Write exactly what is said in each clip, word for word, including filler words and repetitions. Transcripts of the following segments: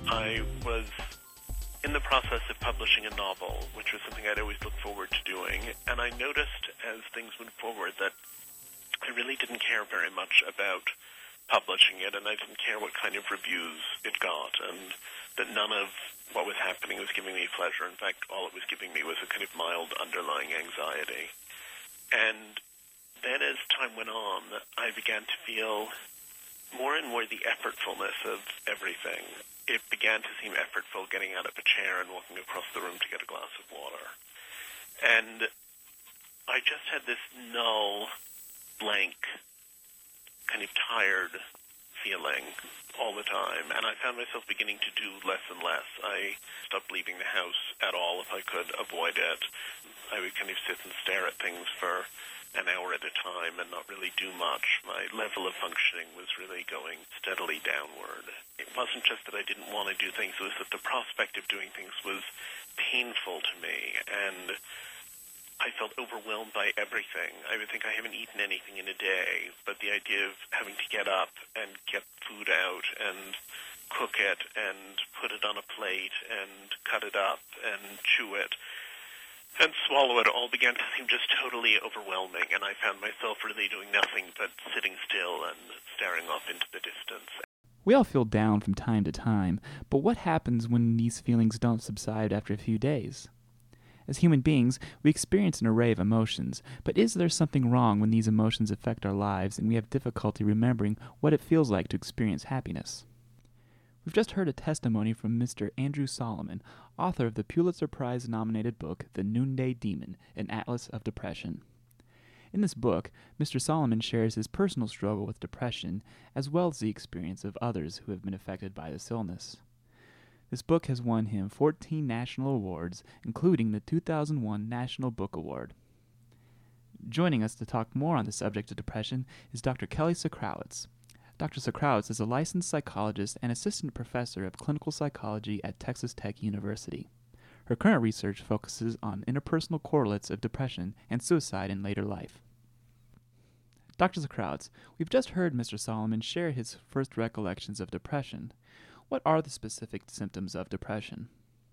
I was in the process of publishing a novel, which was something I'd always looked forward to doing, and I noticed as things went forward that I really didn't care very much about publishing it, and I didn't care what kind of reviews it got, and that none of what was happening was giving me pleasure. In fact, all it was giving me was a kind of mild underlying anxiety. And then as time went on, I began to feel more and more the effortfulness of everything. It began to seem effortful getting out of a chair and walking across the room to get a glass of water. And I just had this null, blank, kind of tired feeling all the time. And I found myself beginning to do less and less. I stopped leaving the house at all if I could avoid it. I would kind of sit and stare at things for an hour at a time and not really do much. My level of functioning was really going steadily downward. It wasn't just that I didn't want to do things, it was that the prospect of doing things was painful to me, and I felt overwhelmed by everything. I would think I haven't eaten anything in a day, but the idea of having to get up and get food out and cook it and put it on a plate and cut it up and chew it and swallow it all began to seem just totally overwhelming, and I found myself really doing nothing but sitting still and staring off into the distance. We all feel down from time to time, but what happens when these feelings don't subside after a few days? As human beings, we experience an array of emotions, but is there something wrong when these emotions affect our lives and we have difficulty remembering what it feels like to experience happiness? We've just heard a testimony from Mister Andrew Solomon, author of the Pulitzer Prize-nominated book, The Noonday Demon, An Atlas of Depression. In this book, Mister Solomon shares his personal struggle with depression, as well as the experience of others who have been affected by this illness. This book has won him fourteen national awards, including the two thousand one National Book Award. Joining us to talk more on the subject of depression is Doctor Kelly Socrowitz. Doctor Socrowitz is a licensed psychologist and assistant professor of clinical psychology at Texas Tech University. Her current research focuses on interpersonal correlates of depression and suicide in later life. Doctor Socrowitz, we've just heard Mister Solomon share his first recollections of depression. What are the specific symptoms of depression?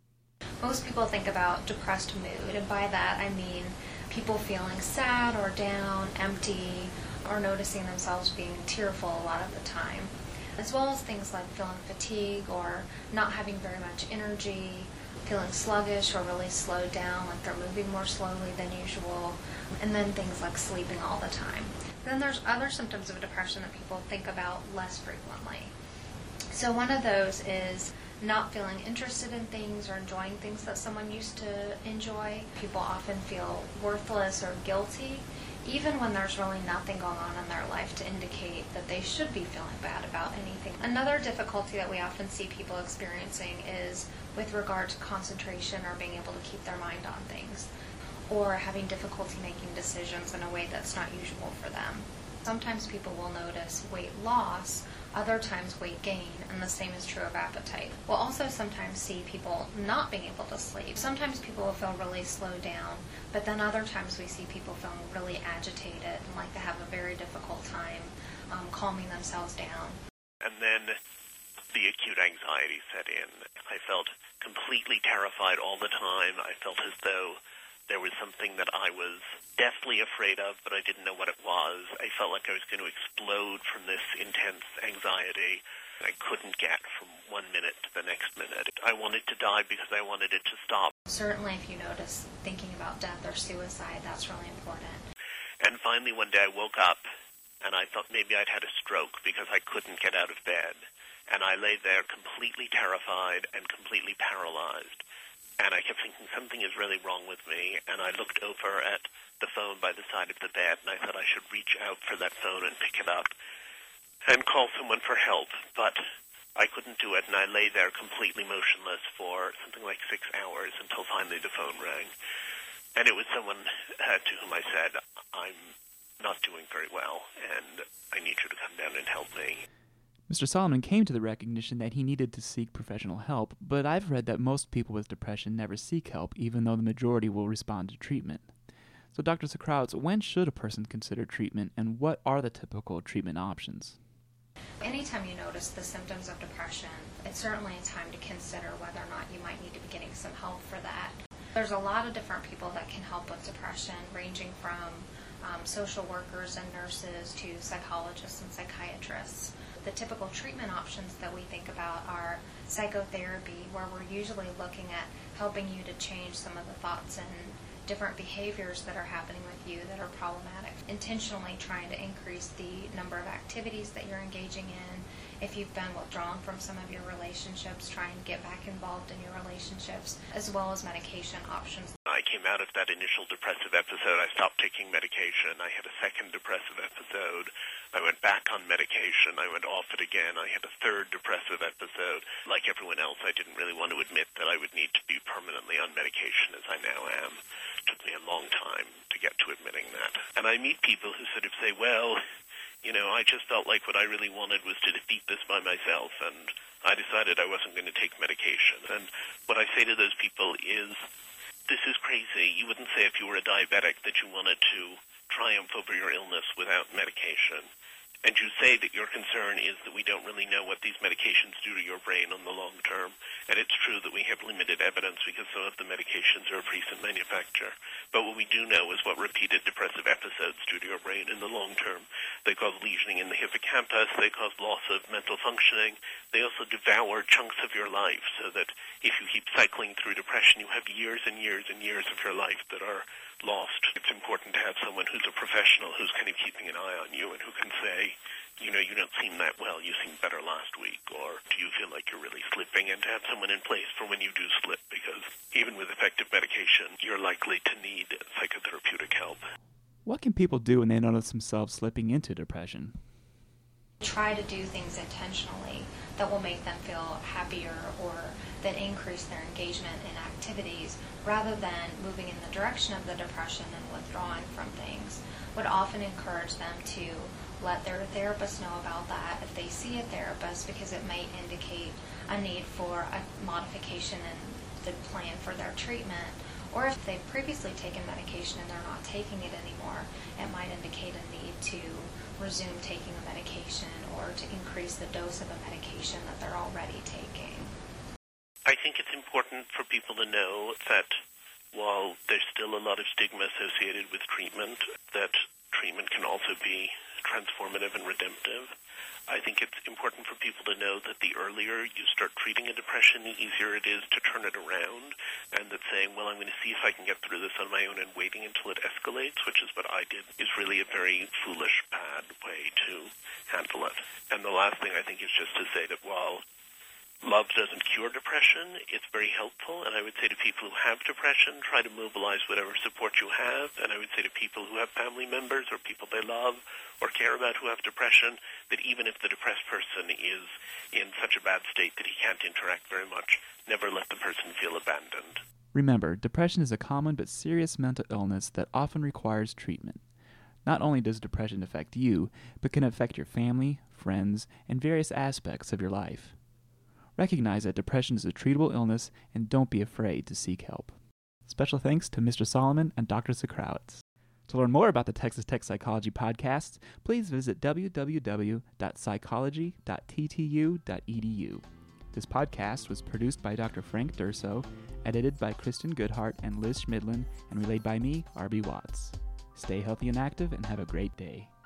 Most people think about depressed mood, and by that I mean people feeling sad or down, empty, or noticing themselves being tearful a lot of the time, as well as things like feeling fatigue or not having very much energy, feeling sluggish or really slowed down, like they're moving more slowly than usual, and then things like sleeping all the time. Then there's other symptoms of depression that people think about less frequently. So one of those is not feeling interested in things or enjoying things that someone used to enjoy. People often feel worthless or guilty, even when there's really nothing going on in their life to indicate that they should be feeling bad about anything. Another difficulty that we often see people experiencing is with regard to concentration or being able to keep their mind on things, or having difficulty making decisions in a way that's not usual for them. Sometimes people will notice weight loss, other times weight gain, and the same is true of appetite. We'll also sometimes see people not being able to sleep. Sometimes people will feel really slowed down, but then other times we see people feeling really agitated and like they have a very difficult time um, calming themselves down. And then the acute anxiety set in. I felt completely terrified all the time. I felt as though there was something that I was deathly afraid of, but I didn't know what it was. I felt like I was going to explode from this intense anxiety. I couldn't get from one minute to the next minute. I wanted to die because I wanted it to stop. Certainly if you notice thinking about death or suicide, that's really important. And finally one day I woke up and I thought maybe I'd had a stroke because I couldn't get out of bed. And I lay there completely terrified and completely paralyzed. And I kept thinking something is really wrong with me, and I looked over at the phone by the side of the bed, and I thought I should reach out for that phone and pick it up and call someone for help, but I couldn't do it, and I lay there completely motionless for something like six hours until finally the phone rang. And it was someone uh, to whom I said, I'm not doing very well, and I need you to come down and help me. Mister Solomon came to the recognition that he needed to seek professional help, but I've read that most people with depression never seek help, even though the majority will respond to treatment. So Doctor Socrowitz, when should a person consider treatment, and what are the typical treatment options? Anytime you notice the symptoms of depression, it's certainly a time to consider whether or not you might need to be getting some help for that. There's a lot of different people that can help with depression, ranging from um, social workers and nurses to psychologists and psychiatrists. The typical treatment options that we think about are psychotherapy, where we're usually looking at helping you to change some of the thoughts and different behaviors that are happening with you that are problematic. Intentionally trying to increase the number of activities that you're engaging in. If you've been withdrawn from some of your relationships, trying to get back involved in your relationships, as well as medication options. I came out of that initial depressive episode. I stopped taking medication. I had a second depressive episode. I went back on medication. I went off it again. I had a third depressive episode. Like everyone else, I didn't really want to admit that I would need to be permanently on medication, as I now am. It took me a long time to get to admitting that. And I meet people who sort of say, well, you know, I just felt like what I really wanted was to defeat this by myself, and I decided I wasn't going to take medication. And what I say to those people is, this is crazy. You wouldn't say if you were a diabetic that you wanted to triumph over your illness without medication. And you say that your concern is that we don't really know what these medications do to your brain on the long term. And it's true that we have limited evidence because some of the medications are of recent manufacture. But what we do know is what repeated depressive episodes do to your brain in the long term. They cause lesioning in the hippocampus. They cause loss of mental functioning. They also devour chunks of your life, so that if you keep cycling through depression, you have years and years and years of your life that are lost. It's important to have someone who's a professional, who's kind of keeping an eye on you, and who can say, you know, you don't seem that well, you seemed better last week, or do you feel like you're really slipping, and to have someone in place for when you do slip, because even with effective medication, you're likely to need psychotherapeutic help. What can people do when they notice themselves slipping into depression? Try to do things intentionally that will make them feel happier or that increase their engagement in activities rather than moving in the direction of the depression and withdrawing from things. Would often encourage them to let their therapist know about that if they see a therapist, because it may indicate a need for a modification in the plan for their treatment. Or if they've previously taken medication and they're not taking it anymore, it might indicate a need to resume taking a medication or to increase the dose of a medication that they're already taking. I think it's important for people to know that while there's still a lot of stigma associated with treatment, that treatment can also be transformative and redemptive. I think it's important for people to know that the earlier you start treating a depression, the easier it is to turn it around, and that saying, well, I'm going to see if I can get through this on my own and waiting until it escalates, which is what I did, is really a very foolish, bad way to handle it. And the last thing I think is just to say that while love doesn't cure depression, it's very helpful, and I would say to people who have depression, try to mobilize whatever support you have, and I would say to people who have family members or people they love or care about who have depression, that even if the depressed person is in such a bad state that he can't interact very much, never let the person feel abandoned. Remember, depression is a common but serious mental illness that often requires treatment. Not only does depression affect you, but can affect your family, friends, and various aspects of your life. Recognize that depression is a treatable illness and don't be afraid to seek help. Special thanks to Mister Solomon and Doctor Zakrowitz. To learn more about the Texas Tech Psychology podcasts, please visit w w w dot psychology dot t t u dot e d u. This podcast was produced by Doctor Frank Durso, edited by Kristen Goodhart and Liz Schmidlin, and relayed by me, R B Watts. Stay healthy and active, and have a great day.